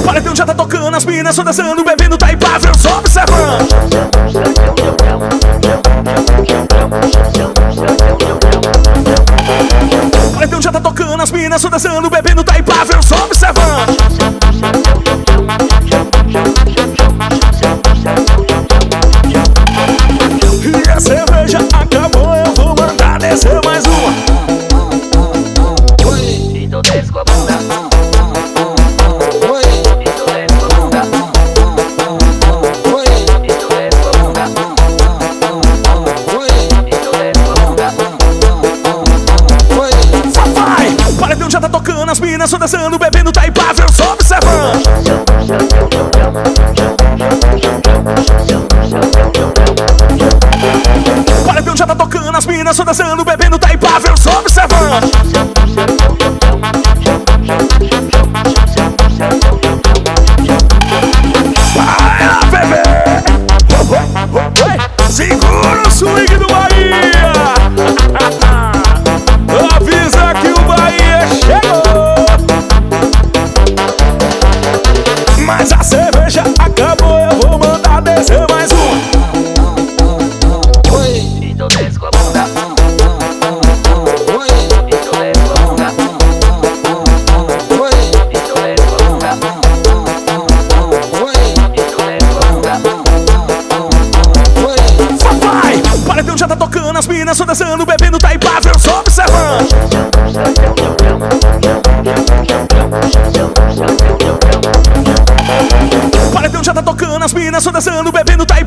paredão já tá tocando, as minas só dançando, bebendo, tá impável, só observando. Paredão já tá tocando, as minas só dançando, bebendo, tá impável, só observando. E a cerveja acabou, eu vou mandar descer mais uma. Então desce com a bunda. Então desce com a bunda. Então desce com a bunda. Então desce com a bunda. Papai, paredão já tá tocando, as minas só dançando, bebendo, tá impável, só observando. Paredão já tá tocando, as minas só dançando, bebendo, tá impável, só observando. Vai lá, bebê! Segura o swing do Bahia! Avisa que o Bahia chegou! Mas a cerveja acabou, eu vou mandar descer mais uma. Então desce com a bunda. Então desce com a bunda. Então desce com a bunda. Então desce com a bunda. Papai, paredão já tá tocando, as minas só dançando, bebendo, tá impável, só observando. Paredão já tá tocando, as minas só dançando, bebendo, tá impável.